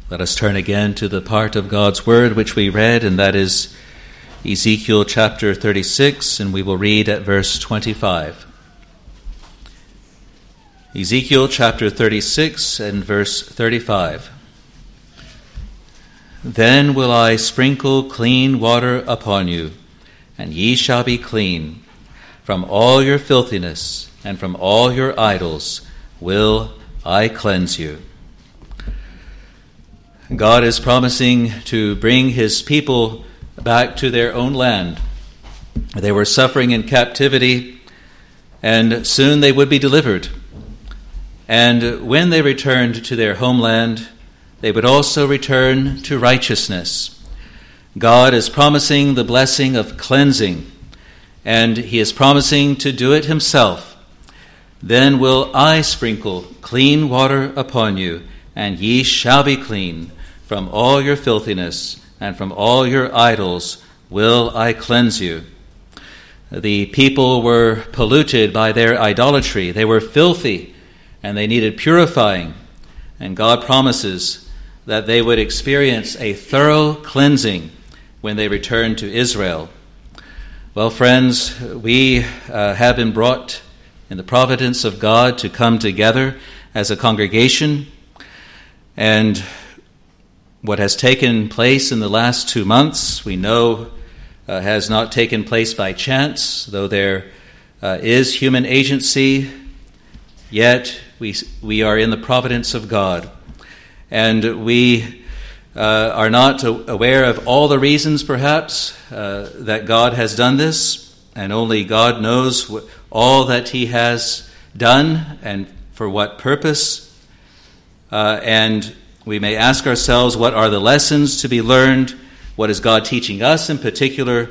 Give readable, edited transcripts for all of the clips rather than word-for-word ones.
Let us turn again to the part of God's Word which we read, and that is Ezekiel chapter 36, and we will read at verse 25. Ezekiel chapter 36 and verse 35. Then will I sprinkle clean water upon you, and ye shall be clean. From all your filthiness and from all your idols will I cleanse you. God is promising to bring his people back to their own land. They were suffering in captivity, and soon they would be delivered. And when they returned to their homeland, they would also return to righteousness. God is promising the blessing of cleansing, and he is promising to do it himself. Then will I sprinkle clean water upon you, and ye shall be clean. From all your filthiness and from all your idols will I cleanse you. The people were polluted by their idolatry. They were filthy, and they needed purifying. And God promises that they would experience a thorough cleansing when they return to Israel. Well, friends, we have been brought in the providence of God to come together as a congregation, and what has taken place in the last 2 months, we know has not taken place by chance, though there is human agency, yet we are in the providence of God. And we are not aware of all the reasons, perhaps, that God has done this, and only God knows all that he has done and for what purpose. And we may ask ourselves, what are the lessons to be learned? What is God teaching us in particular?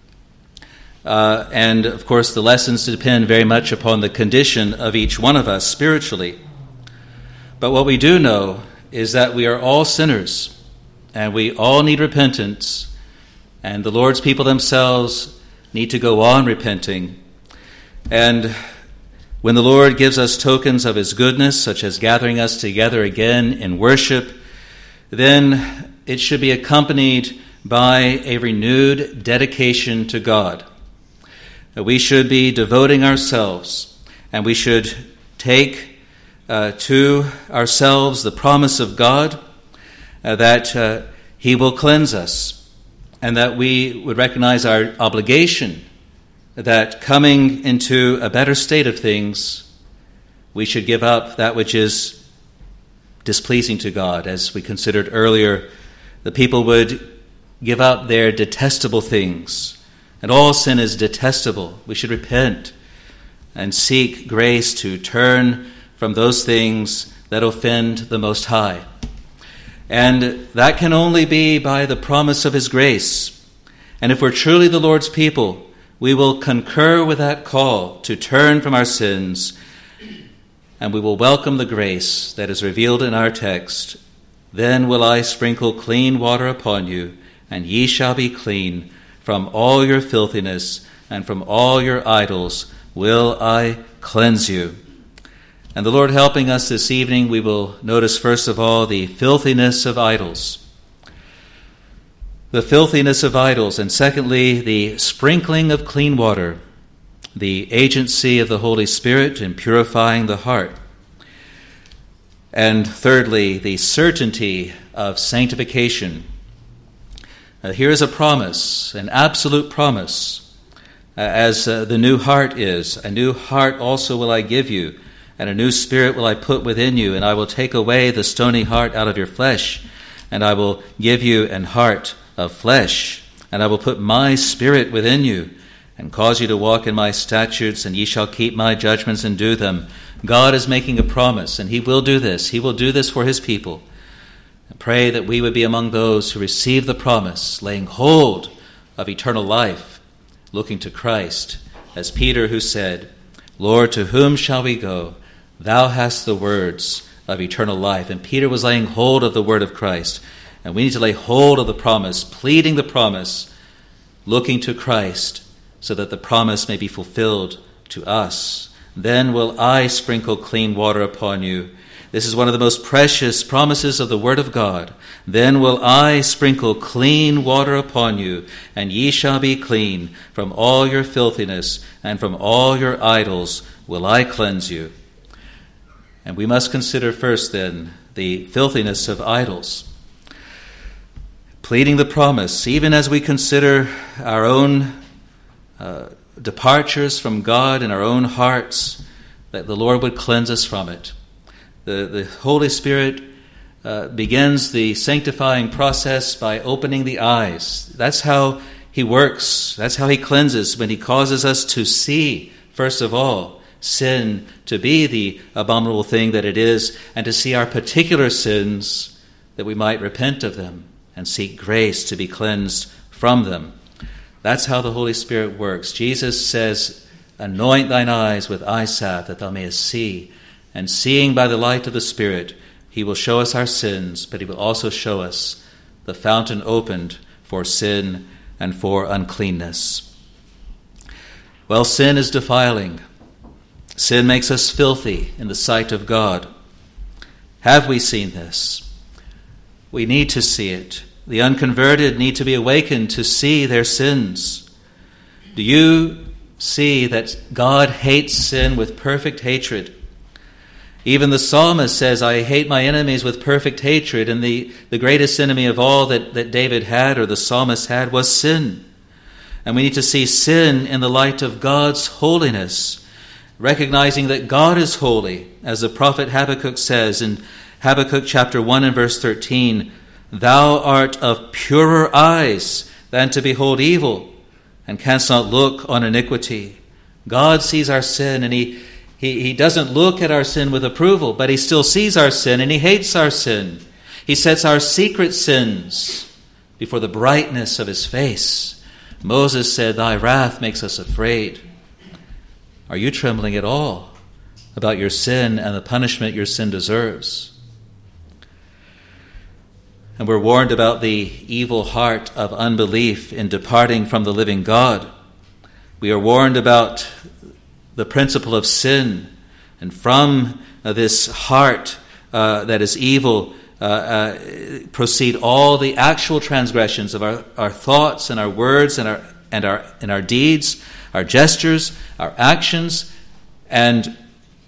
And, of course, the lessons depend very much upon the condition of each one of us spiritually. But what we do know is that we are all sinners, and we all need repentance, and the Lord's people themselves need to go on repenting. And when the Lord gives us tokens of his goodness, such as gathering us together again in worship, then it should be accompanied by a renewed dedication to God. We should be devoting ourselves, and we should take to ourselves the promise of God that he will cleanse us, and that we would recognize our obligation that coming into a better state of things, we should give up that which is displeasing to God. As we considered earlier, the people would give up their detestable things, and all sin is detestable. We should repent and seek grace to turn from those things that offend the Most High. And that can only be by the promise of his grace. And if we're truly the Lord's people, we will concur with that call to turn from our sins, and we will welcome the grace that is revealed in our text. Then will I sprinkle clean water upon you, and ye shall be clean. From all your filthiness and from all your idols will I cleanse you. And the Lord helping us this evening, we will notice first of all the filthiness of idols. The filthiness of idols, and secondly, the sprinkling of clean water, the agency of the Holy Spirit in purifying the heart. And thirdly, the certainty of sanctification. Here is a promise, an absolute promise, as the new heart is. A new heart also will I give you, and a new spirit will I put within you, and I will take away the stony heart out of your flesh, and I will give you an heart of flesh, and I will put my spirit within you, and cause you to walk in my statutes, and ye shall keep my judgments and do them. God is making a promise, and he will do this. He will do this for his people. I pray that we would be among those who receive the promise, laying hold of eternal life, looking to Christ, as Peter who said, Lord, to whom shall we go? Thou hast the words of eternal life. And Peter was laying hold of the word of Christ. And we need to lay hold of the promise, pleading the promise, looking to Christ, so that the promise may be fulfilled to us. Then will I sprinkle clean water upon you, This is one of the most precious promises of the Word of God. Then will I sprinkle clean water upon you, and ye shall be clean. From all your filthiness and from all your idols will I cleanse you. And we must consider first then the filthiness of idols. Pleading the promise, even as we consider our own departures from God in our own hearts, that the Lord would cleanse us from it. The Holy Spirit begins the sanctifying process by opening the eyes. That's how he works. That's how he cleanses, when he causes us to see, first of all, sin to be the abominable thing that it is, and to see our particular sins, that we might repent of them and seek grace to be cleansed from them. That's how the Holy Spirit works. Jesus says, anoint thine eyes with eye salve that thou mayest see. And seeing by the light of the Spirit, he will show us our sins, but he will also show us the fountain opened for sin and for uncleanness. Well, sin is defiling. Sin makes us filthy in the sight of God. Have we seen this? We need to see it. The unconverted need to be awakened to see their sins. Do you see that God hates sin with perfect hatred? Even the psalmist says, I hate my enemies with perfect hatred. And the greatest enemy of all that David had, or the psalmist had, was sin. And we need to see sin in the light of God's holiness, recognizing that God is holy. As the prophet Habakkuk says in Habakkuk chapter 1 and verse 13, thou art of purer eyes than to behold evil, and canst not look on iniquity. God sees our sin, and He doesn't look at our sin with approval, but he still sees our sin, and he hates our sin. He sets our secret sins before the brightness of his face. Moses said, thy wrath makes us afraid. Are you trembling at all about your sin and the punishment your sin deserves? And we're warned about the evil heart of unbelief in departing from the living God. We are warned about the principle of sin, and from this heart that is evil proceed all the actual transgressions of our thoughts and our words and our deeds, our gestures, our actions. And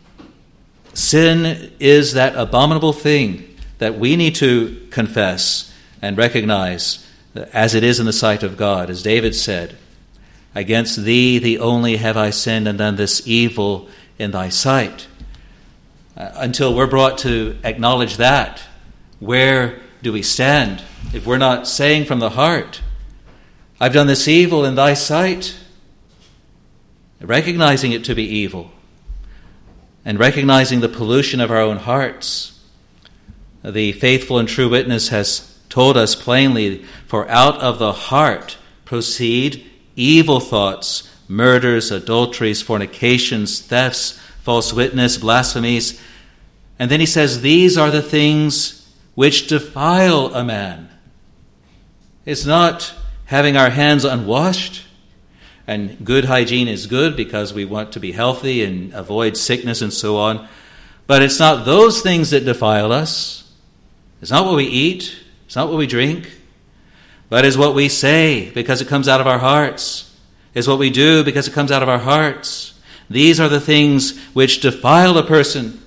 sin is that abominable thing that we need to confess and recognize as it is in the sight of God. As David said, against thee, thee only have I sinned and done this evil in thy sight. Until we're brought to acknowledge that, where do we stand? If we're not saying from the heart, I've done this evil in thy sight, recognizing it to be evil, and recognizing the pollution of our own hearts. The faithful and true witness has told us plainly, for out of the heart proceed evil thoughts, murders, adulteries, fornications, thefts, false witness, blasphemies. And then he says, these are the things which defile a man. It's not having our hands unwashed. And good hygiene is good because we want to be healthy and avoid sickness and so on. But it's not those things that defile us. It's not what we eat. It's not what we drink. But is what we say, because it comes out of our hearts. Is what we do, because it comes out of our hearts. These are the things which defile a person.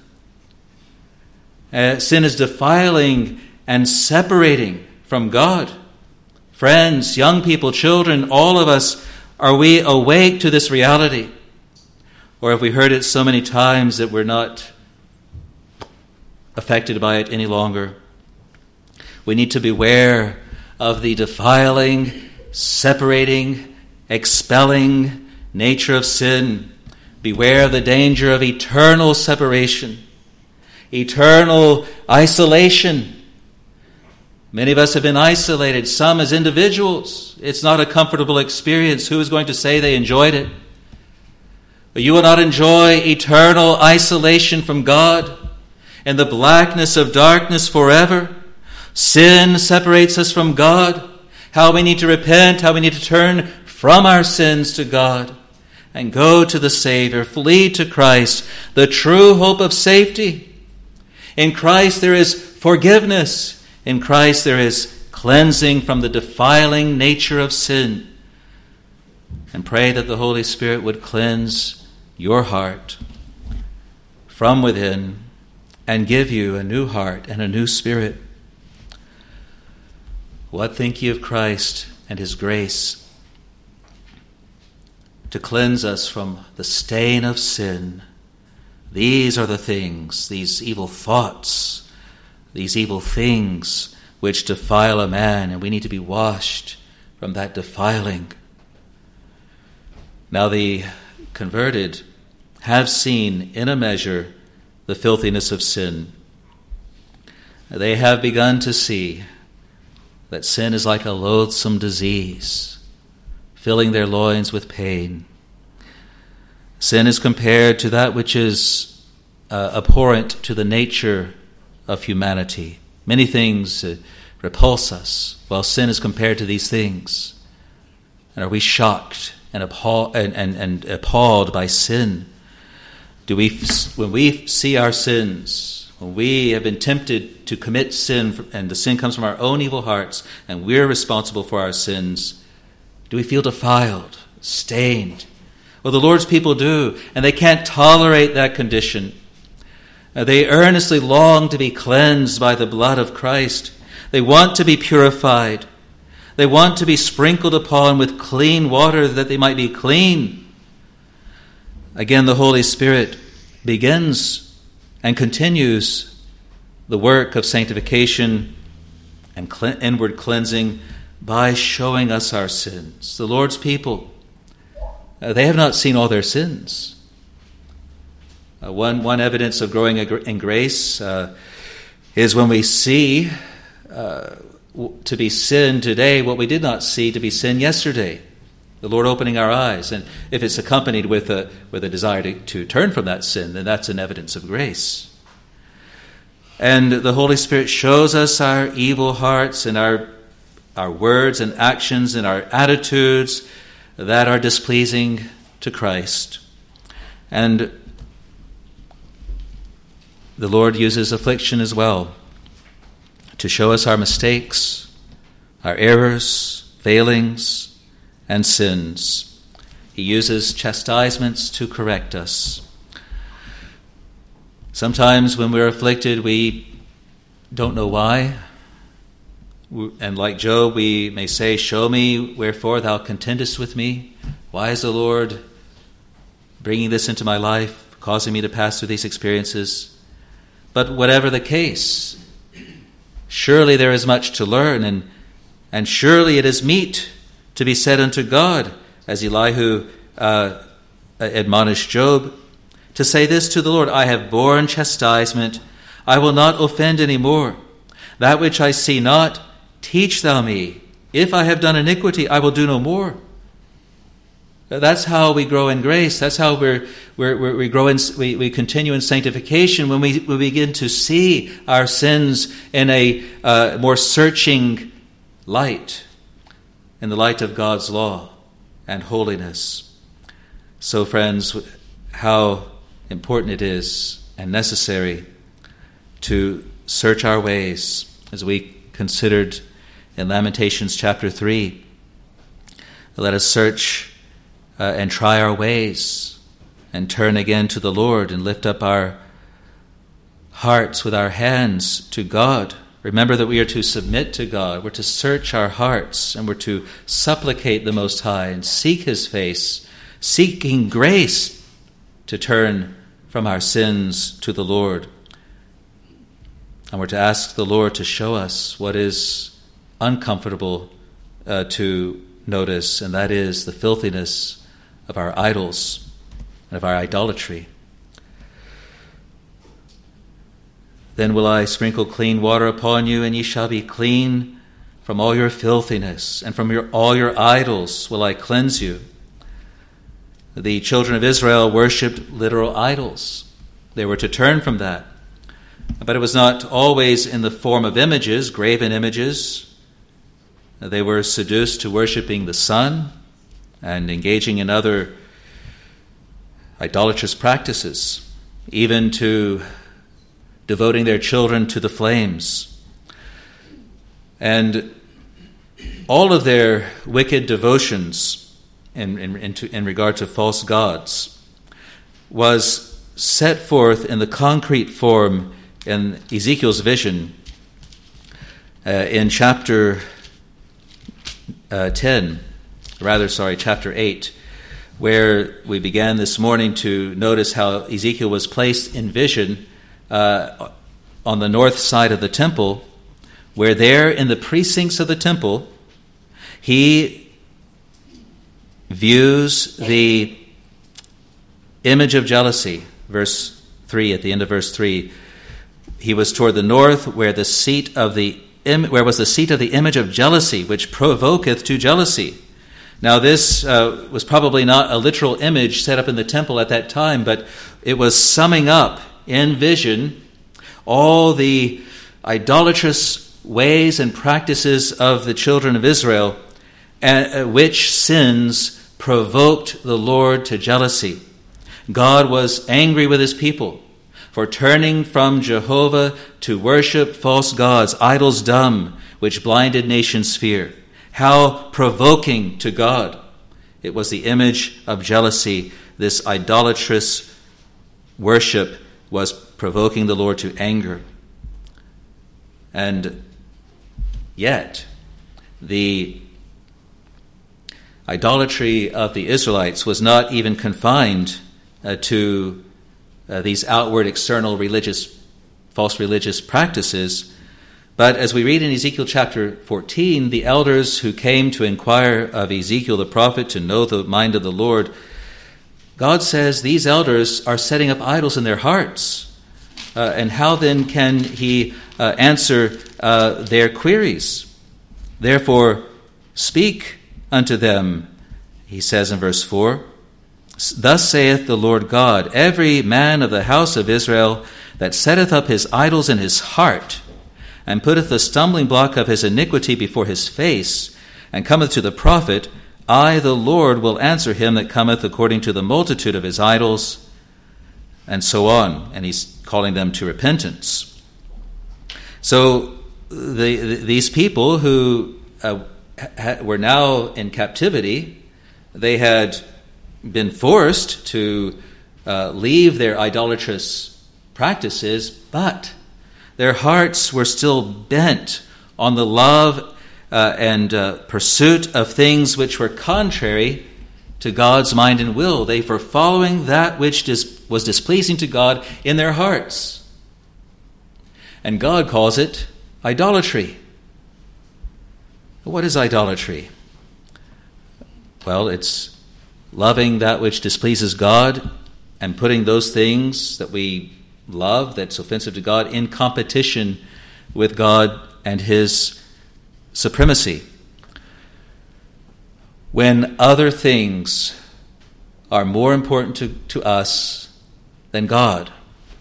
Sin is defiling and separating from God. Friends, young people, children, all of us, are we awake to this reality? Or have we heard it so many times that we're not affected by it any longer? We need to beware of the defiling, separating, expelling nature of sin. Beware of the danger of eternal separation, eternal isolation. Many of us have been isolated, some as individuals. It's not a comfortable experience. Who is going to say they enjoyed it? But you will not enjoy eternal isolation from God and the blackness of darkness forever. Sin separates us from God. How we need to repent, how we need to turn from our sins to God and go to the Savior, flee to Christ, the true hope of safety. In Christ there is forgiveness. In Christ there is cleansing from the defiling nature of sin. And pray that the Holy Spirit would cleanse your heart from within and give you a new heart and a new spirit. What think ye of Christ and his grace to cleanse us from the stain of sin? These are the things, these evil thoughts, these evil things which defile a man, and we need to be washed from that defiling. Now the converted have seen in a measure the filthiness of sin. They have begun to see that sin is like a loathsome disease, filling their loins with pain. Sin is compared to that which is abhorrent to the nature of humanity. Many things repulse us, while sin is compared to these things. And are we shocked and appalled by sin? When we see our sins, when we have been tempted to commit sin, and the sin comes from our own evil hearts, and we're responsible for our sins, do we feel defiled, stained? Well, the Lord's people do, and they can't tolerate that condition. They earnestly long to be cleansed by the blood of Christ. They want to be purified. They want to be sprinkled upon with clean water that they might be clean. Again, the Holy Spirit begins and continues the work of sanctification and inward cleansing by showing us our sins. The Lord's people, they have not seen all their sins. One evidence of growing in grace is when we see to be sin today what we did not see to be sin yesterday. The Lord opening our eyes. And if it's accompanied with a desire to turn from that sin, then that's an evidence of grace. And the Holy Spirit shows us our evil hearts and our words and actions and our attitudes that are displeasing to Christ. And the Lord uses affliction as well to show us our mistakes, our errors, failings, and sins. He uses chastisements to correct us. Sometimes when we're afflicted, we don't know why. And like Job, we may say, "Show me wherefore thou contendest with me. Why is the Lord bringing this into my life, causing me to pass through these experiences?" But whatever the case, surely there is much to learn, and surely it is meet to be said unto God, as Elihu admonished Job, to say this to the Lord: "I have borne chastisement, I will not offend any more. That which I see not, teach thou me. If I have done iniquity, I will do no more." That's how we grow in grace. That's how we grow in. We continue in sanctification when we begin to see our sins in a more searching light, in the light of God's law and holiness. So, friends, how important it is and necessary to search our ways, as we considered in Lamentations chapter 3. Let us search and try our ways and turn again to the Lord and lift up our hearts with our hands to God. Remember that we are to submit to God. We're to search our hearts, and we're to supplicate the Most High and seek His face, seeking grace to turn from our sins to the Lord. And we're to ask the Lord to show us what is uncomfortable to notice, and that is the filthiness of our idols and of our idolatry. Then will I sprinkle clean water upon you, and ye shall be clean from all your filthiness, and from all your idols will I cleanse you. The children of Israel worshipped literal idols. They were to turn from that. But it was not always in the form of images, graven images. They were seduced to worshiping the sun and engaging in other idolatrous practices, even to devoting their children to the flames. And all of their wicked devotions in regard to false gods was set forth in the concrete form in Ezekiel's vision in chapter 8, where we began this morning to notice how Ezekiel was placed in vision on the north side of the temple, where there in the precincts of the temple, he views the image of jealousy. Verse 3, at the end of verse 3, he was toward the north, where was the seat of the image of jealousy, which provoketh to jealousy. Now this was probably not a literal image set up in the temple at that time, but it was summing up in vision all the idolatrous ways and practices of the children of Israel, which sins provoked the Lord to jealousy. God was angry with his people for turning from Jehovah to worship false gods, idols dumb, which blinded nations' fear. How provoking to God. It was the image of jealousy. This idolatrous worship was provoking the Lord to anger. And yet, the idolatry of the Israelites was not even confined to these outward, external false religious practices. But as we read in Ezekiel chapter 14, the elders who came to inquire of Ezekiel the prophet to know the mind of the Lord, God says these elders are setting up idols in their hearts. And how then can he answer their queries? Therefore, speak unto them, he says in verse 4, Thus saith the Lord God, every man of the house of Israel that setteth up his idols in his heart, and putteth the stumbling block of his iniquity before his face, and cometh to the prophet, I, the Lord, will answer him that cometh according to the multitude of his idols, and so on. And he's calling them to repentance. So these people who were now in captivity, they had been forced to leave their idolatrous practices, but their hearts were still bent on the love and pursuit of things which were contrary to God's mind and will. They were following that which was displeasing to God in their hearts. And God calls it idolatry. What is idolatry? Well, it's loving that which displeases God and putting those things that we love, that's offensive to God, in competition with God and his supremacy. When other things are more important to us than God.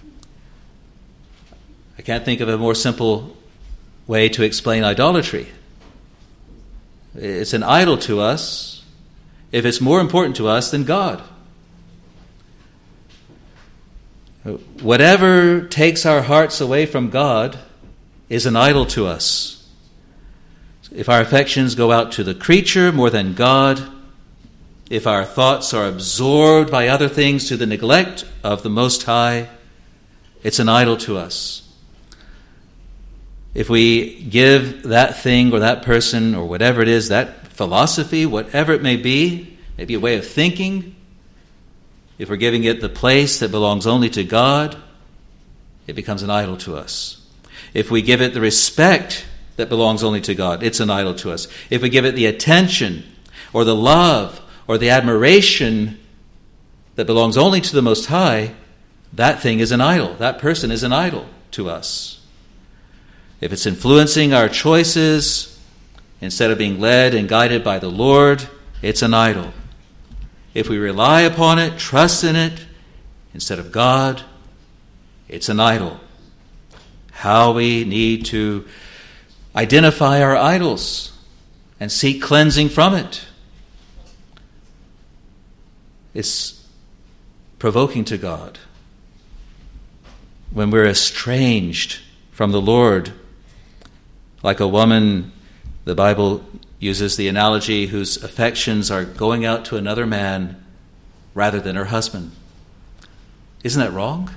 I can't think of a more simple way to explain idolatry. It's an idol to us if it's more important to us than God. Whatever takes our hearts away from God is an idol to us. If our affections go out to the creature more than God, if our thoughts are absorbed by other things to the neglect of the Most High, it's an idol to us. If we give that thing or that person or whatever it is, that philosophy, whatever it may be, maybe a way of thinking, if we're giving it the place that belongs only to God, it becomes an idol to us. If we give it the respect that belongs only to God, it's an idol to us. If we give it the attention or the love or the admiration that belongs only to the Most High, that thing is an idol. That person is an idol to us. If it's influencing our choices instead of being led and guided by the Lord, it's an idol. If we rely upon it, trust in it, instead of God, it's an idol. How we need to identify our idols and seek cleansing from it. It's provoking to God. when we're estranged from the Lord, like a woman, the Bible uses the analogy, whose affections are going out to another man rather than her husband. Isn't that wrong?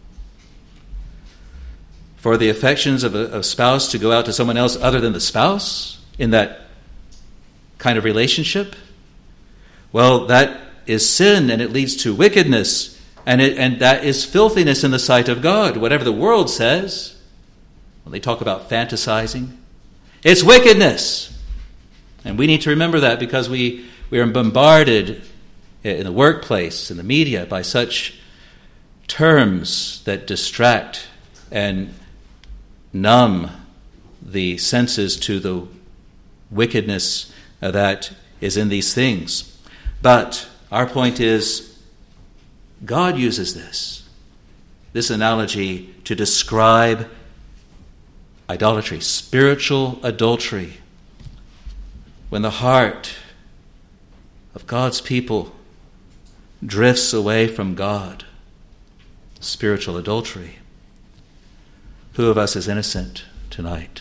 For the affections of a spouse to go out to someone else other than the spouse in that kind of relationship, well, that is sin, and it leads to wickedness, and that is filthiness in the sight of God. Whatever the world says, when they talk about fantasizing, it's wickedness. And we need to remember that, because we are bombarded in the workplace, in the media, by such terms that distract and numb the senses to the wickedness that is in these things. But our point is, God uses this analogy to describe idolatry, spiritual adultery, when the heart of God's people drifts away from God. Spiritual adultery. Who of us is innocent tonight?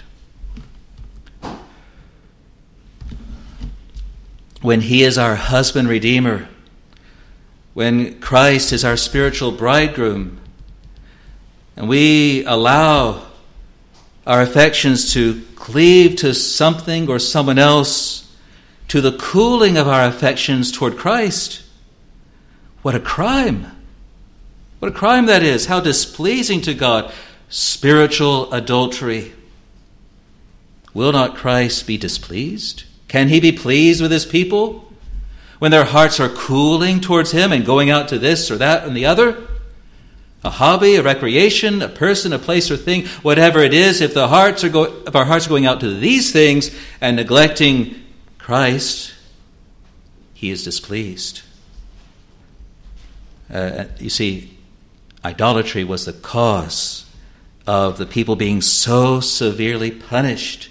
When He is our husband redeemer, when Christ is our spiritual bridegroom, and we allow our affections to cleave to something or someone else, to the cooling of our affections toward Christ, what a crime! What a crime that is! How displeasing to God! Spiritual adultery. Will not Christ be displeased? Can He be pleased with His people when their hearts are cooling towards Him and going out to this or that and the other? A hobby, a recreation, a person, a place or thing, whatever it is, if our hearts are going out to these things and neglecting Christ, He is displeased. You see, idolatry was the cause of the people being so severely punished.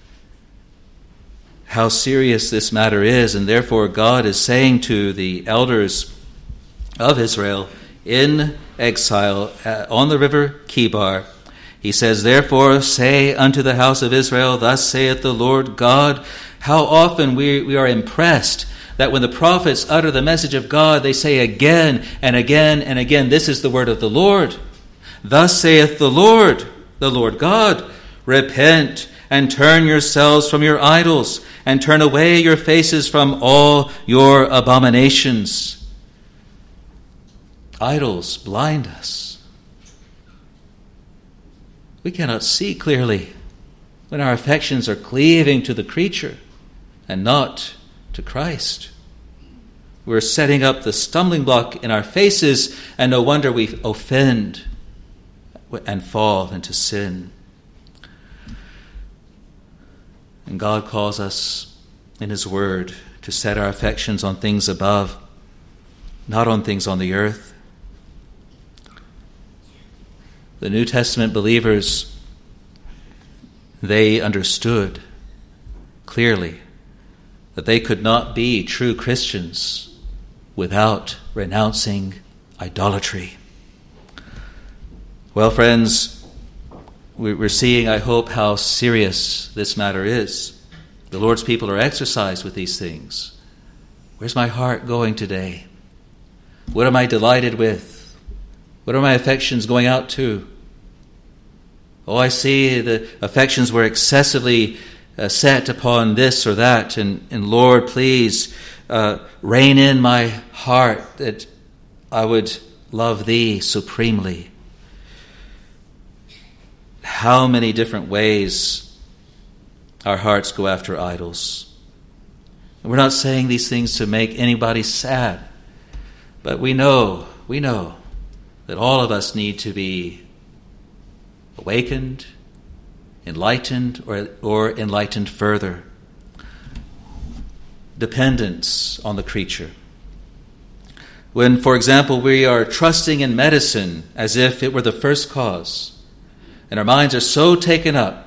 How serious this matter is, and therefore God is saying to the elders of Israel in exile on the river Chebar, He says, "Therefore say unto the house of Israel, thus saith the Lord God." How often we are impressed that when the prophets utter the message of God, they say again and again and again, this is the word of the Lord. Thus saith the Lord God, repent and turn yourselves from your idols, and turn away your faces from all your abominations. Idols blind us. We cannot see clearly when our affections are cleaving to the creature and not to Christ. We're setting up the stumbling block in our faces, and no wonder we offend and fall into sin. And God calls us in His Word to set our affections on things above, not on things on the earth. The New Testament believers, they understood clearly that they could not be true Christians without renouncing idolatry. Well, friends, we're seeing, I hope, how serious this matter is. The Lord's people are exercised with these things. Where's my heart going today? What am I delighted with? What are my affections going out to? Oh, I see the affections were excessively set upon this or that, and Lord, please rein in my heart that I would love Thee supremely. How many different ways our hearts go after idols. And we're not saying these things to make anybody sad, but we know that all of us need to be awakened, enlightened, or enlightened further. Dependence on the creature. When, for example, we are trusting in medicine as if it were the first cause, and our minds are so taken up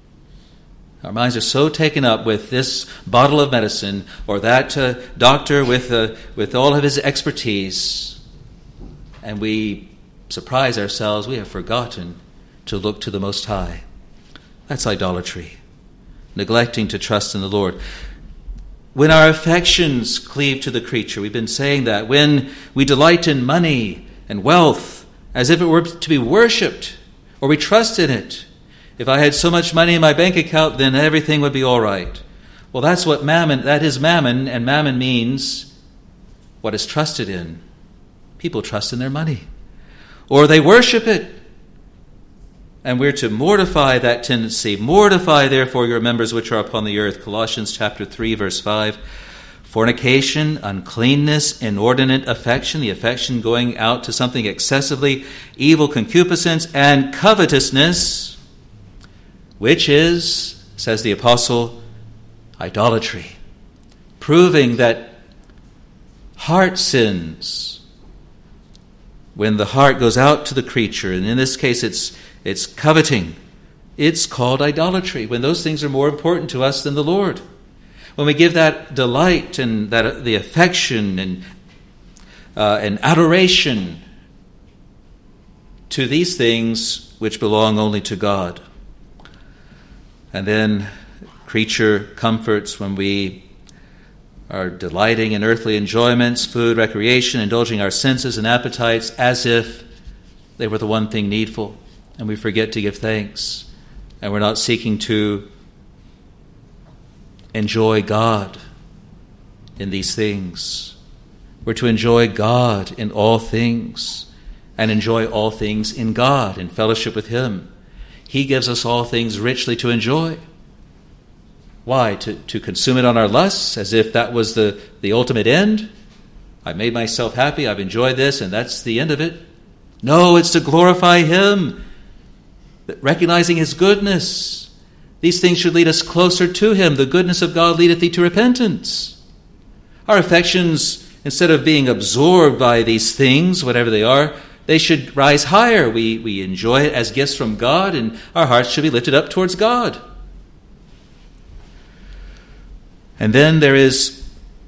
with this bottle of medicine or that doctor with all of his expertise, and we surprise ourselves, we have forgotten to look to the Most High. That's idolatry, neglecting to trust in the Lord. When our affections cleave to the creature, we've been saying that, when we delight in money and wealth as if it were to be worshipped, or we trust in it. If I had so much money in my bank account, then everything would be all right. Well, that is mammon, and mammon means what is trusted in. People trust in their money, or they worship it. And we're to mortify that tendency. Mortify, therefore, your members which are upon the earth. Colossians chapter 3, verse 5. Fornication, uncleanness, inordinate affection, the affection going out to something excessively, evil concupiscence, and covetousness, which is, says the apostle, idolatry. Proving that heart sins, when the heart goes out to the creature, and in this case it's coveting, it's called idolatry, when those things are more important to us than the Lord. When we give that delight and that the affection and adoration to these things which belong only to God. And then creature comforts, when we are delighting in earthly enjoyments, food, recreation, indulging our senses and appetites as if they were the one thing needful, and we forget to give thanks, and we're not seeking to enjoy God in these things. We're to enjoy God in all things, and enjoy all things in God, in fellowship with Him. He gives us all things richly to enjoy. Why? To consume it on our lusts, as if that was the ultimate end? I've made myself happy, I've enjoyed this, and that's the end of it. No, it's to glorify Him, recognizing His goodness. These things should lead us closer to Him. The goodness of God leadeth thee to repentance. Our affections, instead of being absorbed by these things, whatever they are, they should rise higher. We enjoy it as gifts from God, and our hearts should be lifted up towards God. And then there is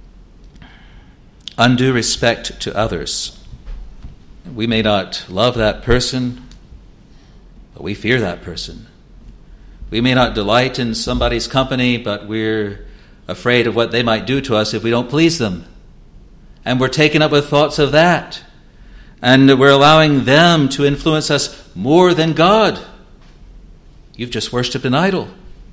undue respect to others. We may not love that person, but we fear that person. We may not delight in somebody's company, but we're afraid of what they might do to us if we don't please them. And we're taken up with thoughts of that. And we're allowing them to influence us more than God. You've just worshipped an idol.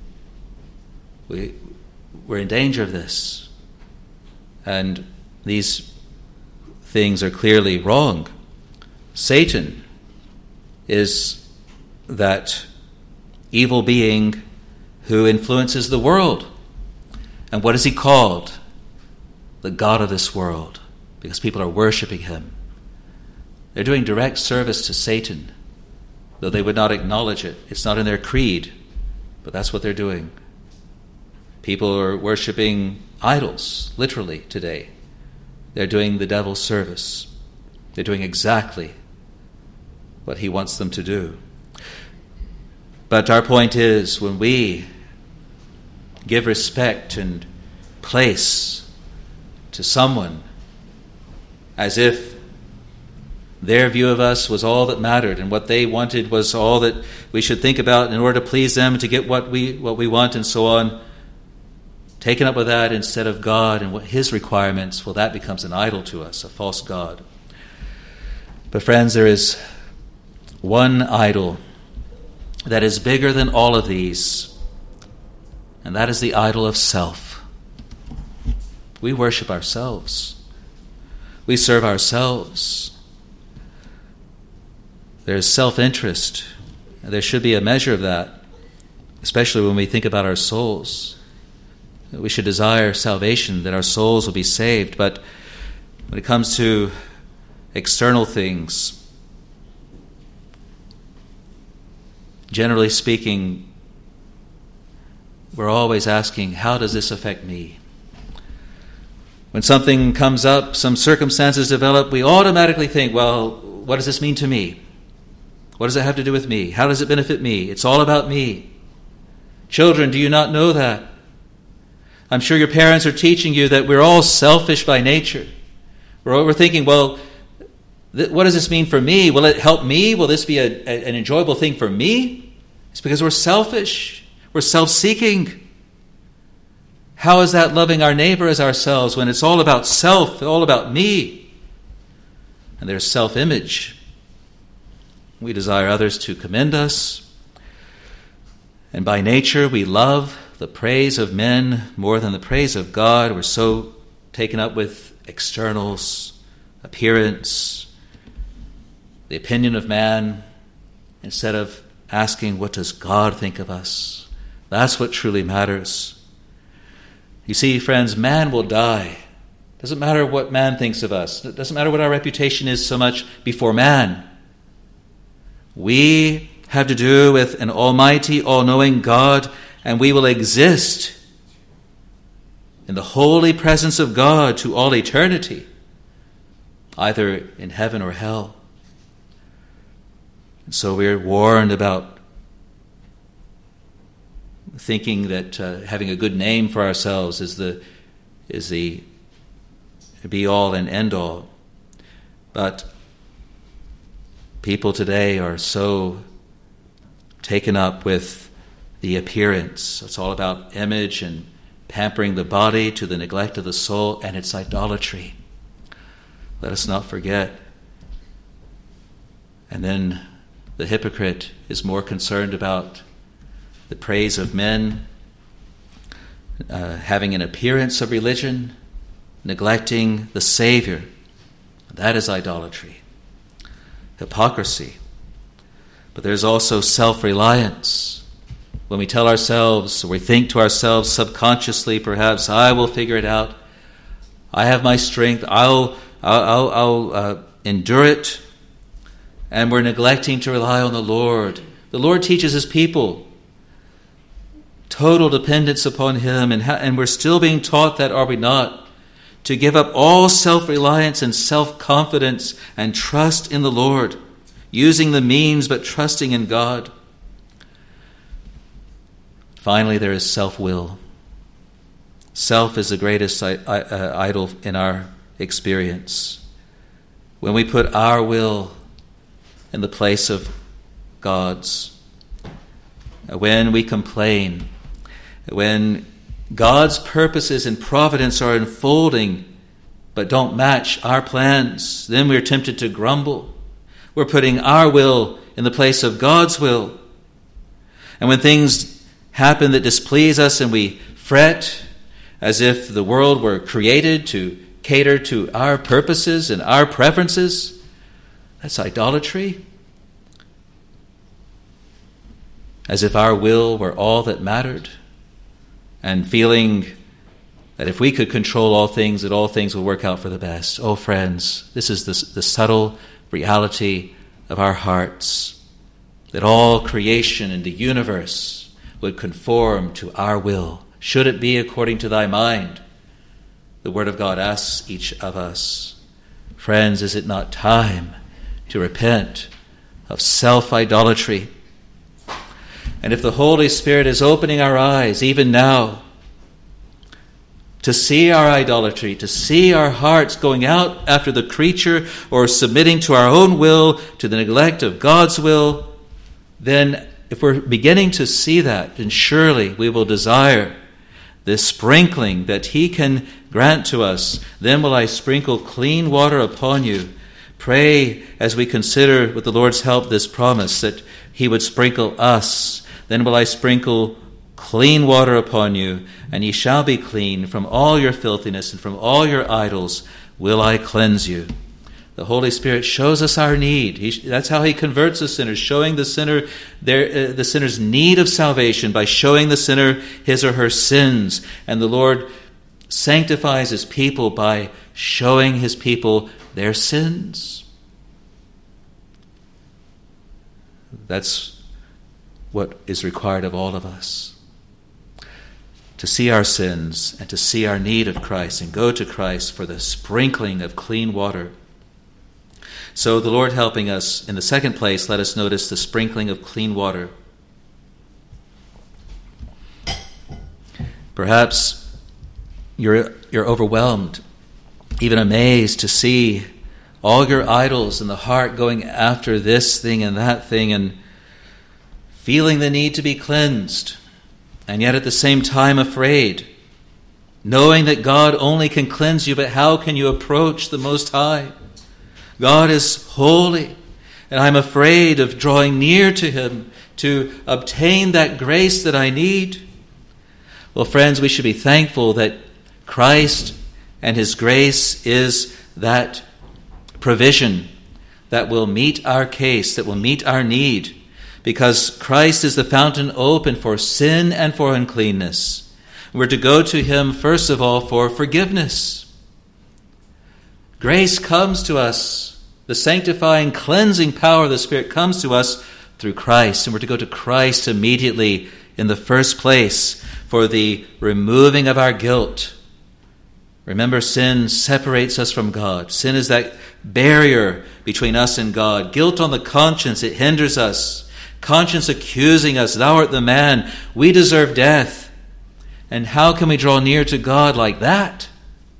We're in danger of this. And these things are clearly wrong. Satan is that evil being who influences the world. And what is he called? The god of this world, because people are worshiping him. They're doing direct service to Satan, though they would not acknowledge it. It's not in their creed, but that's what they're doing. People are worshiping idols, literally, today. They're doing the devil's service. They're doing exactly what he wants them to do. But our point is, when we give respect and place to someone as if their view of us was all that mattered, and what they wanted was all that we should think about in order to please them, to get what we want, and so on, taken up with that instead of God and what His requirements, well, that becomes an idol to us, a false god. But friends, there is one idol that is bigger than all of these, and that is the idol of self. We worship ourselves. We serve ourselves. There's self-interest. There should be a measure of that, especially when we think about our souls. We should desire salvation, that our souls will be saved. But when it comes to external things, generally speaking, we're always asking, how does this affect me? When something comes up, some circumstances develop, we automatically think, well, what does this mean to me? What does it have to do with me? How does it benefit me? It's all about me. Children, do you not know that? I'm sure your parents are teaching you that we're all selfish by nature. We're thinking, well, What does this mean for me? Will it help me? Will this be an enjoyable thing for me? It's because we're selfish. We're self-seeking. How is that loving our neighbor as ourselves when it's all about self, all about me? And there's self-image. We desire others to commend us. And by nature, we love the praise of men more than the praise of God. We're so taken up with externals, appearance, the opinion of man, instead of asking, what does God think of us? That's what truly matters. You see, friends, man will die. It doesn't matter what man thinks of us. It doesn't matter what our reputation is so much before man. We have to do with an almighty, all-knowing God, and we will exist in the holy presence of God to all eternity, either in heaven or hell. And so we're warned about thinking that having a good name for ourselves is the be-all and end-all. But people today are so taken up with the appearance. It's all about image and pampering the body to the neglect of the soul, and it's idolatry. Let us not forget. And then the hypocrite is more concerned about the praise of men, having an appearance of religion, neglecting the Savior. That is idolatry, hypocrisy. But there's also self-reliance. When we tell ourselves, or we think to ourselves subconsciously, perhaps, I will figure it out. I have my strength. I'll endure it. And we're neglecting to rely on the Lord. The Lord teaches His people total dependence upon Him, and we're still being taught that, are we not? To give up all self-reliance and self-confidence and trust in the Lord, using the means but trusting in God. Finally, there is self-will. Self is the greatest idol in our experience. When we put our will in the place of God's, when we complain, when God's purposes and providence are unfolding but don't match our plans, then we're tempted to grumble. We're putting our will in the place of God's will. And when things happen that displease us and we fret as if the world were created to cater to our purposes and our preferences, that's idolatry. As if our will were all that mattered, and feeling that if we could control all things, that all things would work out for the best. Oh, friends, this is the subtle reality of our hearts, that all creation in the universe would conform to our will. Should it be according to thy mind? The Word of God asks each of us. Friends, is it not time to repent of self-idolatry? And if the Holy Spirit is opening our eyes even now to see our idolatry, to see our hearts going out after the creature or submitting to our own will, to the neglect of God's will, then if we're beginning to see that, then surely we will desire this sprinkling that He can grant to us. Then will I sprinkle clean water upon you. Pray as we consider with the Lord's help this promise that He would sprinkle us. Then will I sprinkle clean water upon you, and ye shall be clean. From all your filthiness and from all your idols will I cleanse you. The Holy Spirit shows us our need. That's how He converts the sinner, showing the sinner the sinner's need of salvation by showing the sinner his or her sins. And the Lord sanctifies His people by showing His people their sins. That's what is required of all of us. To see our sins and to see our need of Christ and go to Christ for the sprinkling of clean water. So the Lord helping us, in the second place, let us notice the sprinkling of clean water. Perhaps you're overwhelmed, even amazed to see all your idols and the heart going after this thing and that thing and feeling the need to be cleansed, and yet at the same time afraid, knowing that God only can cleanse you, but how can you approach the Most High? God is holy, and I'm afraid of drawing near to Him to obtain that grace that I need. Well, friends, we should be thankful that Christ and His grace is that provision that will meet our case, that will meet our need, because Christ is the fountain open for sin and for uncleanness. We're to go to Him, first of all, for forgiveness. Grace comes to us. The sanctifying, cleansing power of the Spirit comes to us through Christ. And we're to go to Christ immediately in the first place for the removing of our guilt. Remember, sin separates us from God. Sin is that barrier between us and God. Guilt on the conscience, it hinders us. Conscience accusing us, thou art the man, we deserve death. And how can we draw near to God like that?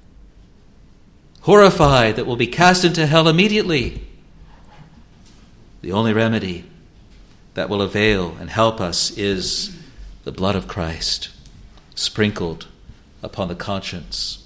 Horrified that we'll be cast into hell immediately. The only remedy that will avail and help us is the blood of Christ sprinkled upon the conscience.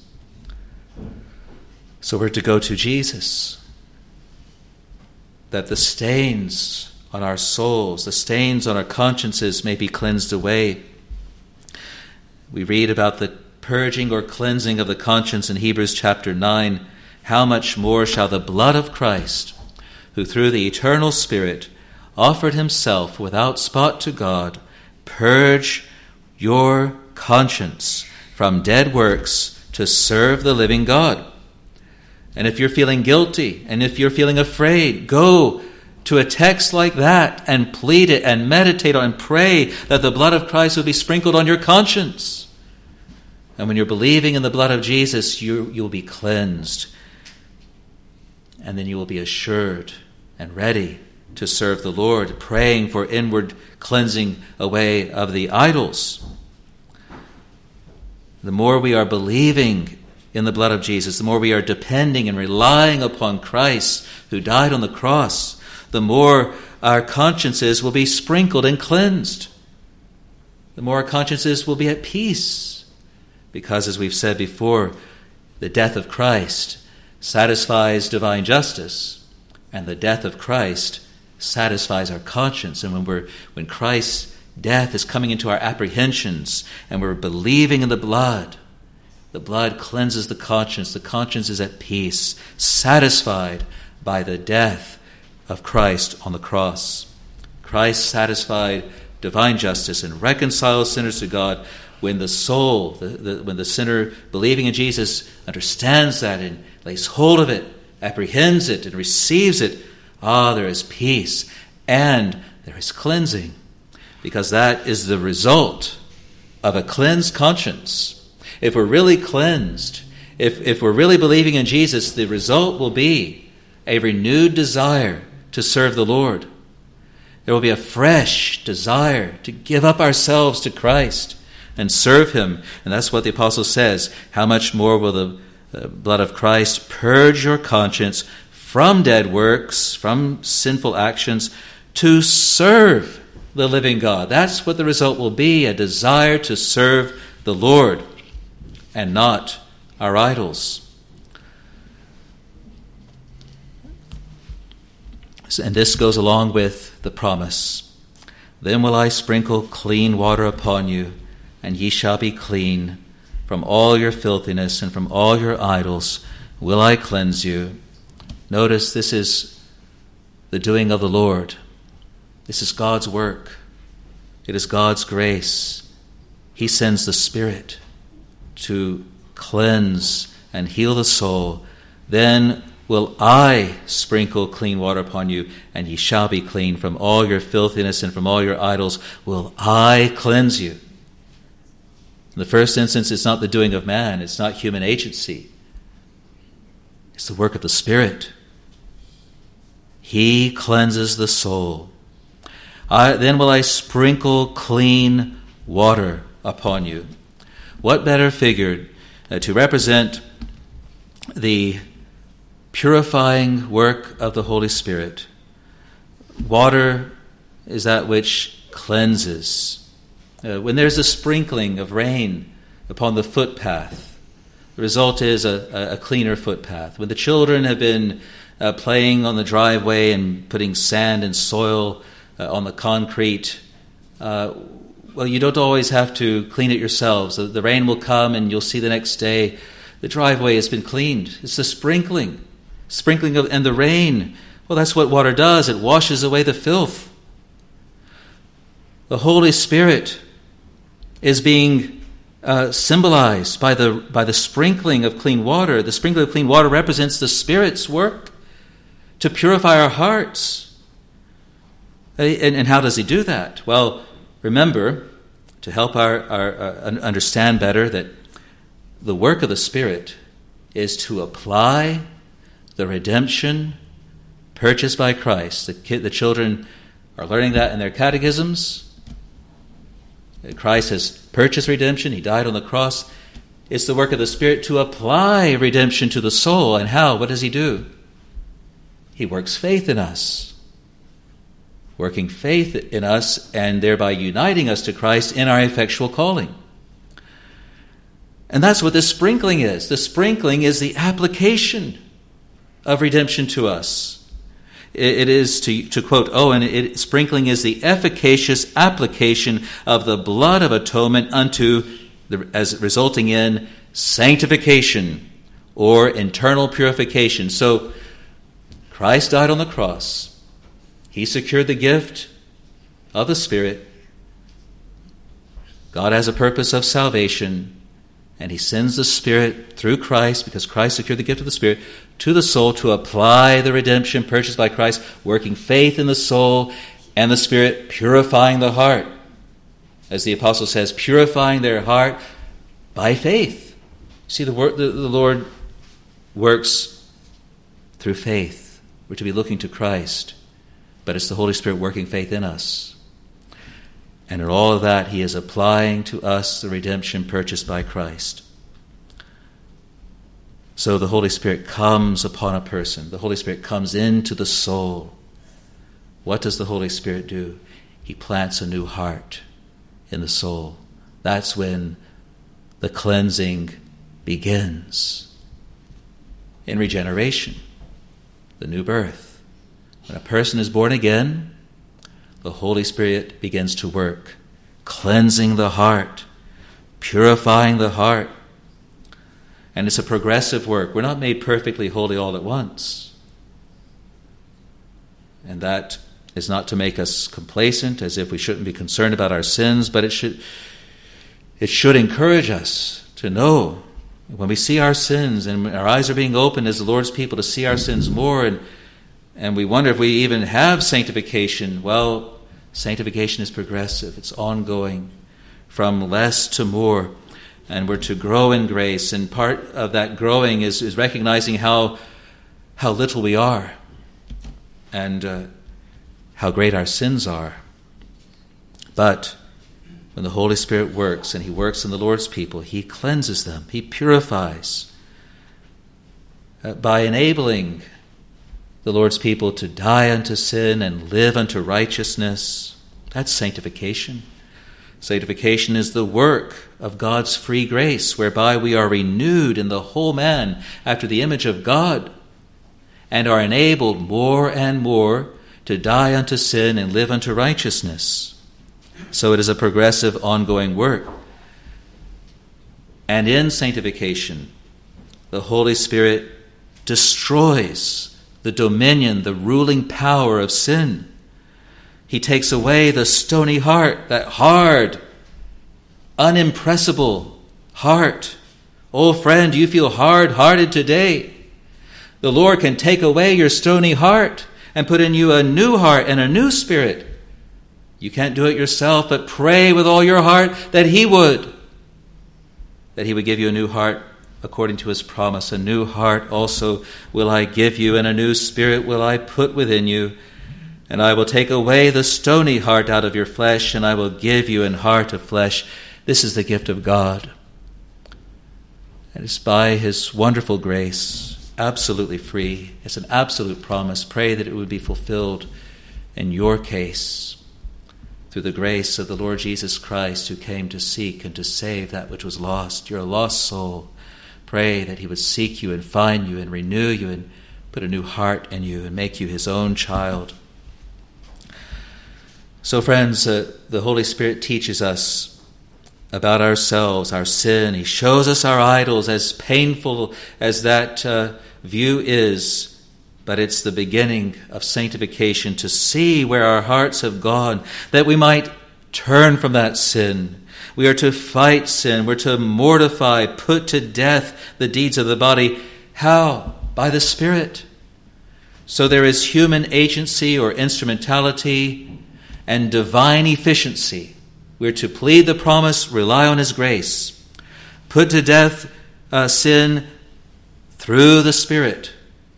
So we're to go to Jesus, that the stains on our souls, the stains on our consciences may be cleansed away. We read about the purging or cleansing of the conscience in Hebrews chapter 9. How much more shall the blood of Christ, who through the eternal Spirit offered Himself without spot to God, purge your conscience from dead works to serve the living God. And if you're feeling guilty, and if you're feeling afraid, go to a text like that and plead it and meditate on and pray that the blood of Christ will be sprinkled on your conscience. And when you're believing in the blood of Jesus, you'll be cleansed. And then you will be assured and ready to serve the Lord, praying for inward cleansing away of the idols. The more we are believing in the blood of Jesus, the more we are depending and relying upon Christ who died on the cross, the more our consciences will be sprinkled and cleansed. The more our consciences will be at peace. Because, as we've said before, the death of Christ satisfies divine justice, and the death of Christ satisfies our conscience. And when Christ's death is coming into our apprehensions, and we're believing in the blood cleanses the conscience. The conscience is at peace, satisfied by the death of Christ on the cross. Christ satisfied divine justice and reconciled sinners to God. When the soul, when the sinner believing in Jesus understands that and lays hold of it, apprehends it and receives it, there is peace and there is cleansing, because that is the result of a cleansed conscience. If we're really cleansed, if we're really believing in Jesus, the result will be a renewed desire to serve the Lord. There will be a fresh desire to give up ourselves to Christ and serve Him. And that's what the apostle says. How much more will the blood of Christ purge your conscience from dead works, from sinful actions, to serve the living God. That's what the result will be, a desire to serve the Lord and not our idols. And this goes along with the promise. Then will I sprinkle clean water upon you, and ye shall be clean. From all your filthiness and from all your idols will I cleanse you. Notice this is the doing of the Lord. This is God's work. It is God's grace. He sends the Spirit to cleanse and heal the soul. Then will I sprinkle clean water upon you, and ye shall be clean. From all your filthiness and from all your idols will I cleanse you. In the first instance, it's not the doing of man. It's not human agency. It's the work of the Spirit. He cleanses the soul. Then will I sprinkle clean water upon you. What better figure to represent the purifying work of the Holy Spirit. Water is that which cleanses. When there's a sprinkling of rain upon the footpath, the result is a cleaner footpath. When the children have been playing on the driveway and putting sand and soil on the concrete, well, you don't always have to clean it yourselves. The rain will come and you'll see the next day the driveway has been cleaned. It's the sprinkling and the rain. Well, that's what water does. It washes away the filth. The Holy Spirit is being symbolized by the sprinkling of clean water. The sprinkling of clean water represents the Spirit's work to purify our hearts. And how does he do that? Well, remember, to help our understand better, that the work of the Spirit is to apply the redemption purchased by Christ. The children are learning that in their catechisms. Christ has purchased redemption. He died on the cross. It's the work of the Spirit to apply redemption to the soul. And how? What does he do? He works faith in us. Working faith in us and thereby uniting us to Christ in our effectual calling. And that's what this sprinkling is. The sprinkling is the application of redemption to us. It is, to quote Owen, sprinkling is the efficacious application of the blood of atonement as resulting in sanctification or internal purification. So Christ died on the cross. He secured the gift of the Spirit. God has a purpose of salvation, and he sends the Spirit through Christ, because Christ secured the gift of the Spirit, to the soul to apply the redemption purchased by Christ, working faith in the soul, and the Spirit purifying the heart. As the apostle says, purifying their heart by faith. See, the Lord works through faith. We're to be looking to Christ. But it's the Holy Spirit working faith in us. And in all of that, he is applying to us the redemption purchased by Christ. So the Holy Spirit comes upon a person. The Holy Spirit comes into the soul. What does the Holy Spirit do? He plants a new heart in the soul. That's when the cleansing begins. In regeneration, the new birth. When a person is born again, the Holy Spirit begins to work, cleansing the heart, purifying the heart. And it's a progressive work. We're not made perfectly holy all at once. And that is not to make us complacent, as if we shouldn't be concerned about our sins, but it should encourage us to know when we see our sins, and our eyes are being opened as the Lord's people to see our sins more, and we wonder if we even have sanctification. Well, sanctification is progressive. It's ongoing, from less to more. And we're to grow in grace. And part of that growing is recognizing how little we are and how great our sins are. But when the Holy Spirit works, and he works in the Lord's people, he cleanses them. He purifies by enabling the Lord's people to die unto sin and live unto righteousness. That's sanctification. Sanctification is the work of God's free grace, whereby we are renewed in the whole man after the image of God, and are enabled more and more to die unto sin and live unto righteousness. So it is a progressive, ongoing work. And in sanctification, the Holy Spirit destroys the dominion, the ruling power of sin. He takes away the stony heart, that hard, unimpressible heart. Oh, friend, you feel hard-hearted today. The Lord can take away your stony heart and put in you a new heart and a new spirit. You can't do it yourself, but pray with all your heart that he would give you a new heart according to his promise. A new heart also will I give you, and a new spirit will I put within you. And I will take away the stony heart out of your flesh, and I will give you an heart of flesh. This is the gift of God. And it's by his wonderful grace absolutely free. It's an absolute promise. Pray that it would be fulfilled in your case through the grace of the Lord Jesus Christ, who came to seek and to save that which was lost. You're a lost soul. Pray that he would seek you and find you and renew you and put a new heart in you and make you his own child. So friends, the Holy Spirit teaches us about ourselves, our sin. He shows us our idols, as painful as that view is, but it's the beginning of sanctification, to see where our hearts have gone, that we might turn from that sin. We are to fight sin. We're to mortify, put to death the deeds of the body. How? By the Spirit. So there is human agency or instrumentality and divine efficiency. We're to plead the promise, rely on his grace. Put to death sin through the Spirit.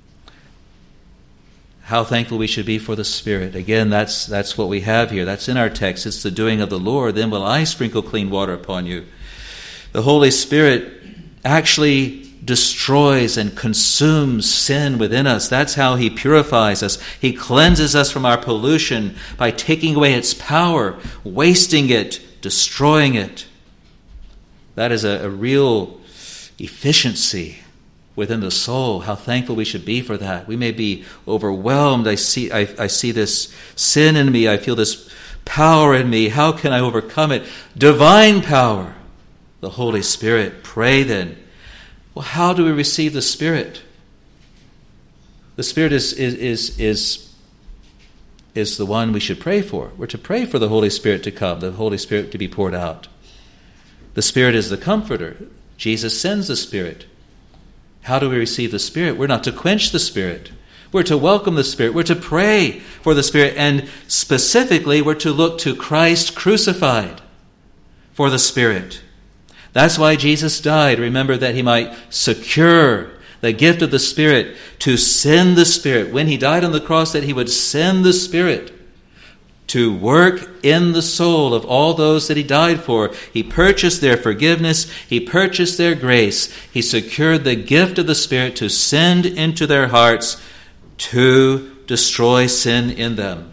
How thankful we should be for the Spirit. Again, that's what we have here. That's in our text. It's the doing of the Lord. Then will I sprinkle clean water upon you. The Holy Spirit actually destroys and consumes sin within us. That's how he purifies us. He cleanses us from our pollution by taking away its power, wasting it, destroying it. That is a real efficiency within the soul. How thankful we should be for that. We may be overwhelmed. I see this sin in me. I feel this power in me. How can I overcome it? Divine power, the Holy Spirit. Pray then. Well, how do we receive the Spirit? The Spirit is the one we should pray for. We're to pray for the Holy Spirit to come, the Holy Spirit to be poured out. The Spirit is the Comforter. Jesus sends the Spirit. How do we receive the Spirit? We're not to quench the Spirit. We're to welcome the Spirit. We're to pray for the Spirit. And specifically, we're to look to Christ crucified for the Spirit. That's why Jesus died. Remember, that he might secure the gift of the Spirit, to send the Spirit. When he died on the cross, that he would send the Spirit to work in the soul of all those that he died for. He purchased their forgiveness. He purchased their grace. He secured the gift of the Spirit to send into their hearts to destroy sin in them.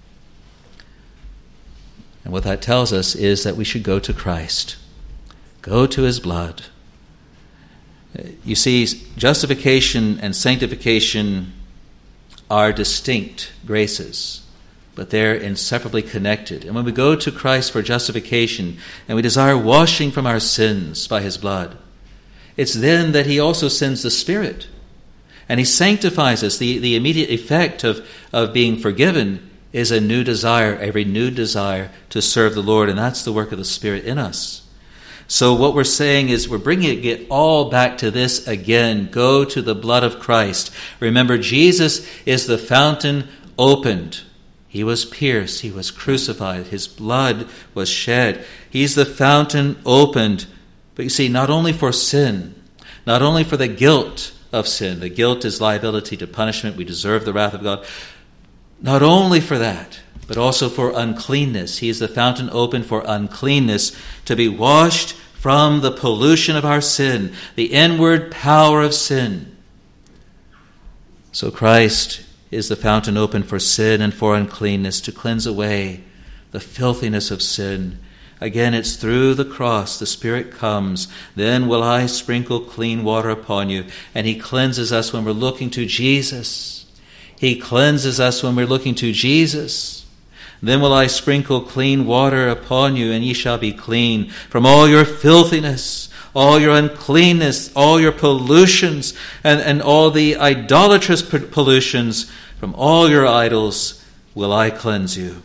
And what that tells us is that we should go to Christ. Go to his blood. You see, justification and sanctification are distinct graces, but they're inseparably connected. And when we go to Christ for justification and we desire washing from our sins by his blood, it's then that he also sends the Spirit. And he sanctifies us. The immediate effect of being forgiven is a new desire, a renewed desire to serve the Lord. And that's the work of the Spirit in us. So what we're saying is we're bringing it all back to this again. Go to the blood of Christ. Remember, Jesus is the fountain opened. He was pierced. He was crucified. His blood was shed. He's the fountain opened. But you see, not only for sin, not only for the guilt of sin. The guilt is liability to punishment. We deserve the wrath of God. Not only for that, but also for uncleanness. He is the fountain open for uncleanness, to be washed from the pollution of our sin, the inward power of sin. So Christ is the fountain open for sin and for uncleanness, to cleanse away the filthiness of sin. Again, it's through the cross the Spirit comes. Then will I sprinkle clean water upon you. And he cleanses us when we're looking to Jesus. He cleanses us when we're looking to Jesus. Then will I sprinkle clean water upon you, and ye shall be clean from all your filthiness, all your uncleanness, all your pollutions, and all the idolatrous pollutions. From all your idols will I cleanse you.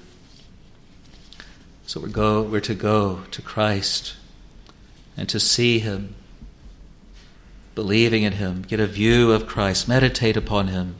So we're to go to Christ and to see him, believing in him, get a view of Christ, meditate upon him.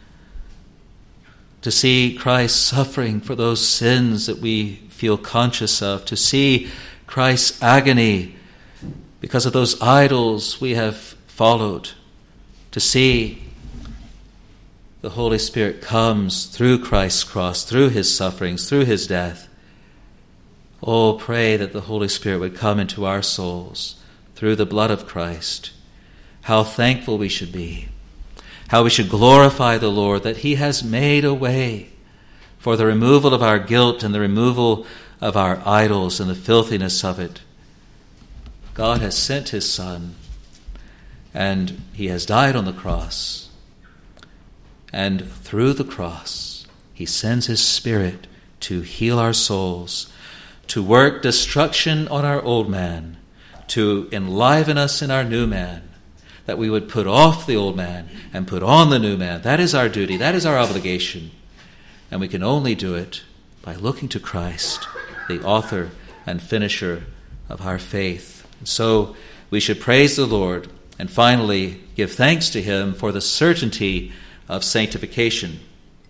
To see Christ suffering for those sins that we feel conscious of, to see Christ's agony because of those idols we have followed, to see the Holy Spirit comes through Christ's cross, through his sufferings, through his death. Oh, pray that the Holy Spirit would come into our souls through the blood of Christ. How thankful we should be. how we should glorify the Lord, that he has made a way for the removal of our guilt and the removal of our idols and the filthiness of it. God has sent his Son, and he has died on the cross. And through the cross, he sends his Spirit to heal our souls, to work destruction on our old man, to enliven us in our new man, that we would put off the old man and put on the new man. That is our duty. That is our obligation. And we can only do it by looking to Christ, the author and finisher of our faith. And so we should praise the Lord and finally give thanks to him for the certainty of sanctification.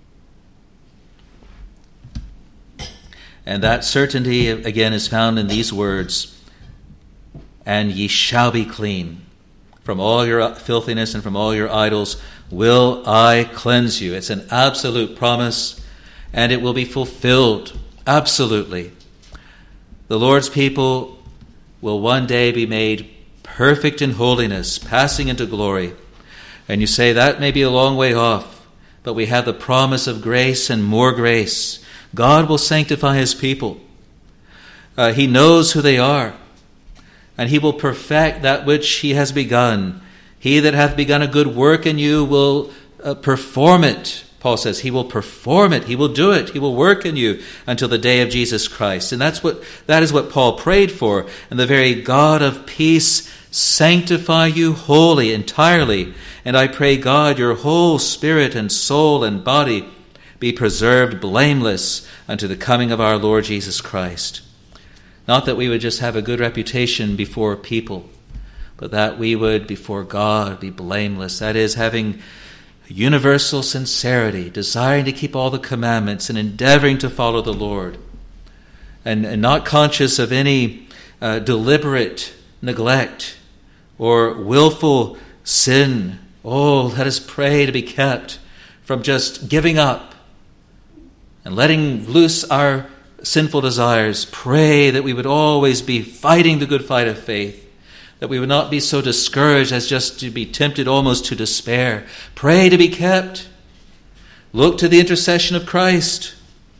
And that certainty, again, is found in these words, "And ye shall be clean. From all your filthiness and from all your idols will I cleanse you." It's an absolute promise, and it will be fulfilled absolutely. The Lord's people will one day be made perfect in holiness, passing into glory. And you say, that may be a long way off, but we have the promise of grace and more grace. God will sanctify his people. He knows who they are, and he will perfect that which he has begun. He that hath begun a good work in you will perform it. Paul says he will perform it. He will do it. He will work in you until the day of Jesus Christ. And that is what Paul prayed for. And the very God of peace sanctify you wholly, entirely. And I pray, God, your whole spirit and soul and body be preserved blameless unto the coming of our Lord Jesus Christ. Not that we would just have a good reputation before people, but that we would before God be blameless. That is, having universal sincerity, desiring to keep all the commandments and endeavoring to follow the Lord, and not conscious of any deliberate neglect or willful sin. Oh, let us pray to be kept from just giving up and letting loose our sinful desires. Pray that we would always be fighting the good fight of faith, that we would not be so discouraged as just to be tempted almost to despair. Pray to be kept. Look to the intercession of Christ,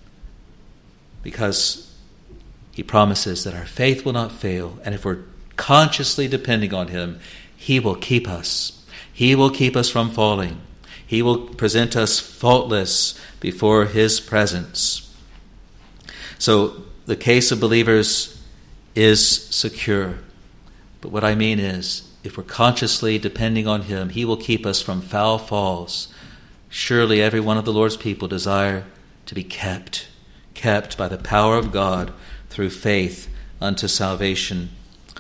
because he promises that our faith will not fail, and if we're consciously depending on him, he will keep us. He will keep us from falling. He will present us faultless before his presence. So the case of believers is secure. But what I mean is, if we're consciously depending on him, he will keep us from foul falls. Surely every one of the Lord's people desire to be kept by the power of God through faith unto salvation.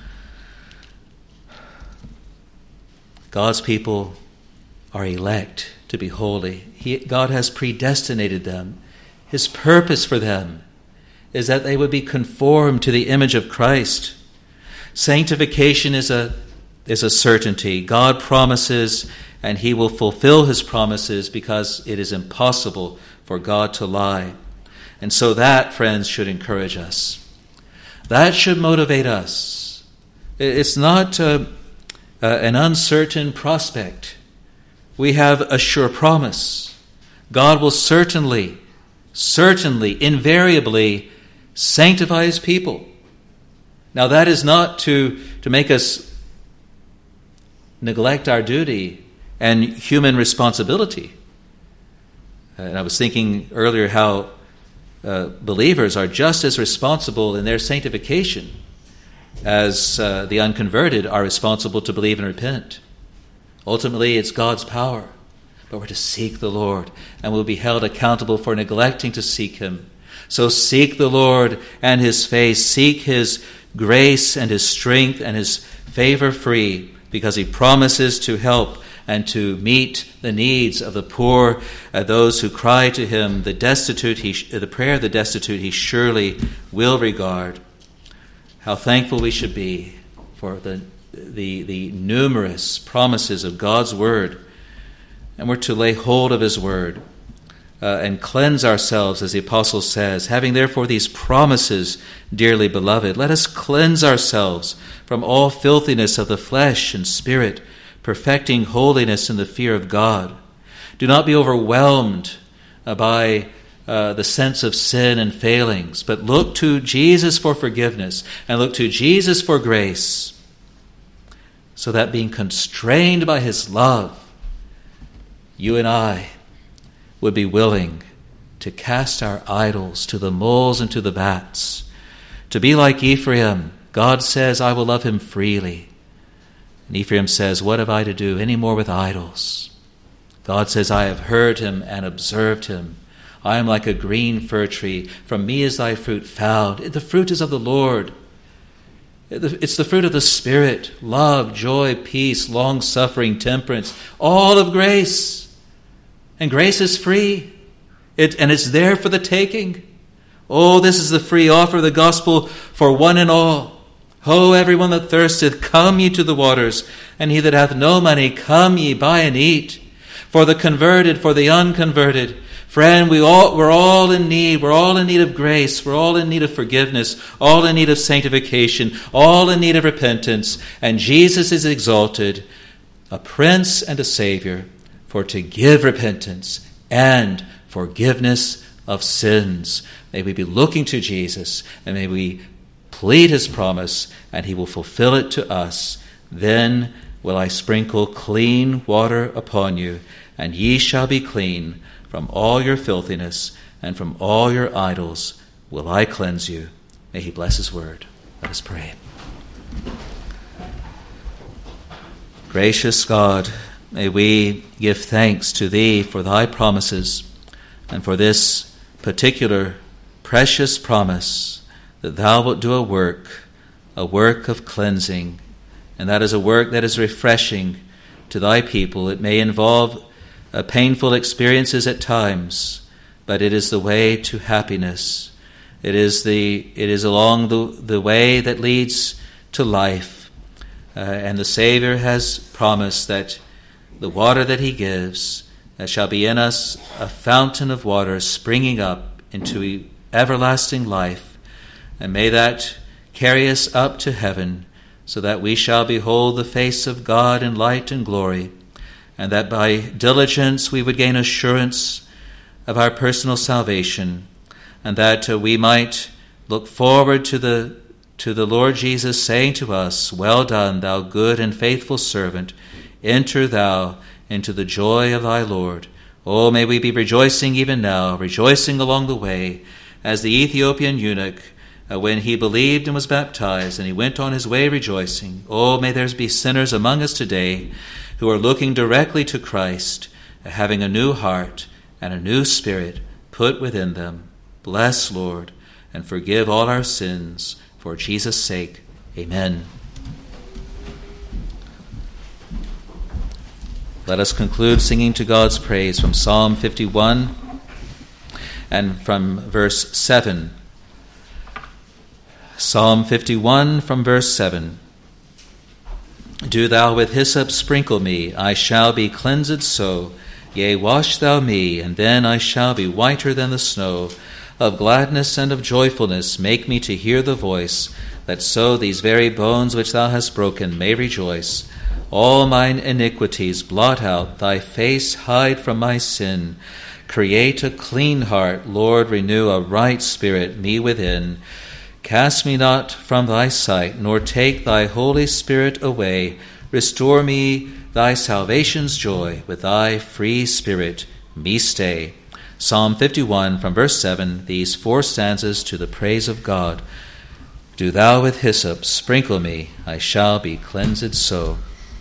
God's people are elect to be holy. God has predestinated them. His purpose for them is that they would be conformed to the image of Christ. Sanctification is a certainty. God promises, and he will fulfill his promises, because it is impossible for God to lie. And so that, friends, should encourage us. That should motivate us. It's not an uncertain prospect. We have a sure promise. God will certainly, invariably sanctify his people. Now, that is not to make us neglect our duty and human responsibility. And I was thinking earlier how believers are just as responsible in their sanctification as the unconverted are responsible to believe and repent. Ultimately, it's God's power, but we're to seek the Lord, and we'll be held accountable for neglecting to seek him. So seek the Lord and his face, seek his grace and his strength and his favor free, because he promises to help and to meet the needs of the poor, those who cry to him. The destitute, the prayer of the destitute, he surely will regard. How thankful we should be for the numerous promises of God's word, and we're to lay hold of his word and cleanse ourselves, as the apostle says. Having therefore these promises, dearly beloved, let us cleanse ourselves from all filthiness of the flesh and spirit, perfecting holiness in the fear of God. Do not be overwhelmed by the sense of sin and failings, but look to Jesus for forgiveness and look to Jesus for grace, so that being constrained by his love, you and I would be willing to cast our idols to the moles and to the bats, to be like Ephraim. God says, I will love him freely. And Ephraim says, what have I to do any more with idols? God says, I have heard him and observed him. I am like a green fir tree. From me is thy fruit found. The fruit is of the Lord. It's the fruit of the Spirit, love, joy, peace, long-suffering, temperance, all of grace. And grace is free, and it's there for the taking. Oh, this is the free offer of the gospel for one and all. Ho, everyone that thirsteth, come ye to the waters, and he that hath no money, come ye, buy and eat. For the converted, for the unconverted, friend, we're all in need. We're all in need of grace. We're all in need of forgiveness, all in need of sanctification, all in need of repentance. And Jesus is exalted, a Prince and a Savior, for to give repentance and forgiveness of sins. May we be looking to Jesus, and may we plead his promise, and he will fulfill it to us. Then will I sprinkle clean water upon you, and ye shall be clean. From all your filthiness and from all your idols will I cleanse you. May he bless his word. Let us pray. Gracious God, may we give thanks to thee for thy promises and for this particular precious promise that thou wilt do a work of cleansing, and that is a work that is refreshing to thy people. It may involve painful experiences at times, but it is the way to happiness. It is along the way that leads to life. And the Savior has promised that the water that he gives shall be in us a fountain of water springing up into everlasting life. And may that carry us up to heaven, so that we shall behold the face of God in light and glory, and that by diligence we would gain assurance of our personal salvation, and that we might look forward to the Lord Jesus saying to us, well done, thou good and faithful servant, enter thou into the joy of thy Lord. Oh, may we be rejoicing even now, rejoicing along the way, as the Ethiopian eunuch, when he believed and was baptized, and he went on his way rejoicing. Oh, may there be sinners among us today who are looking directly to Christ, having a new heart and a new spirit put within them. Bless, Lord, and forgive all our sins for Jesus' sake. Amen. Let us conclude singing to God's praise from Psalm 51 and from verse 7. Psalm 51 from verse 7. Do thou with hyssop sprinkle me, I shall be cleansed so. Yea, wash thou me, and then I shall be whiter than the snow. Of gladness and of joyfulness make me to hear the voice, that so these very bones which thou hast broken may rejoice. All mine iniquities blot out, thy face hide from my sin. Create a clean heart, Lord, renew a right spirit me within. Cast me not from thy sight, nor take thy Holy Spirit away. Restore me thy salvation's joy, with thy free spirit me stay. Psalm 51 from verse 7, these 4 stanzas to the praise of God. Do thou with hyssop sprinkle me, I shall be cleansed so.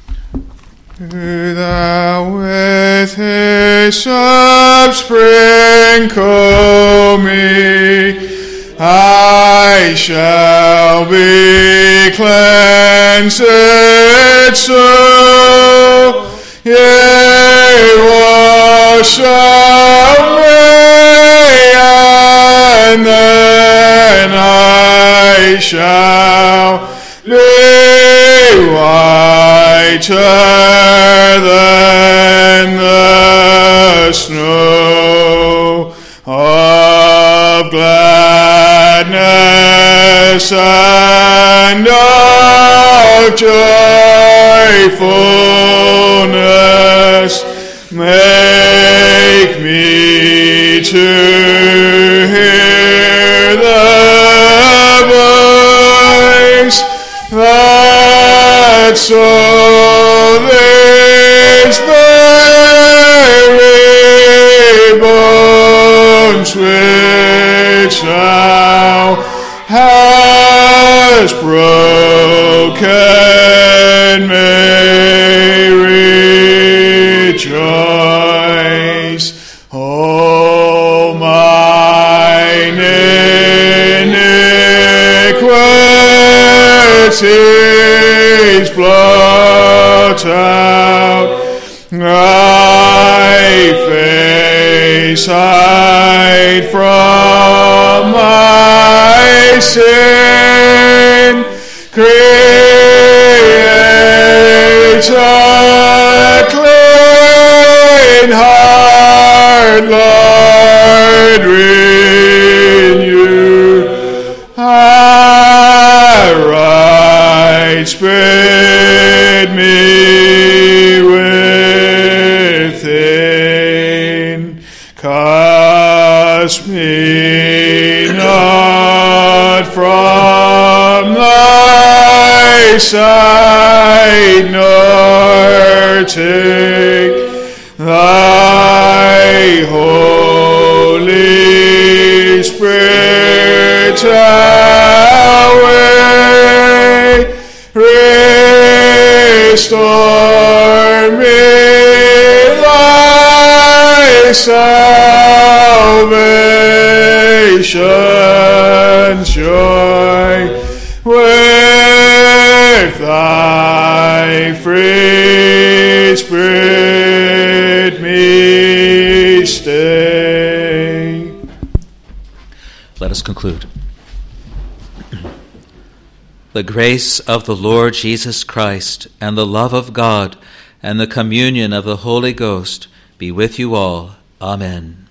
Do thou with hyssop sprinkle me, I shall be cleansed so. Yea, wash away, and then I shall be whiter than the snow. Of gladness and of joyfulness make to hear the voice that so this very bones which thou hast broken may rejoice. O mine iniquities blot out, thy face hide from my sin. Create a clean heart, Lord, renew a right spirit me within. Cast me not from thy side, nor take thy Holy Spirit away. Restore me thy salvation's joy, with thy free Spirit me stay. Let us conclude. The grace of the Lord Jesus Christ, and the love of God, and the communion of the Holy Ghost be with you all. Amen.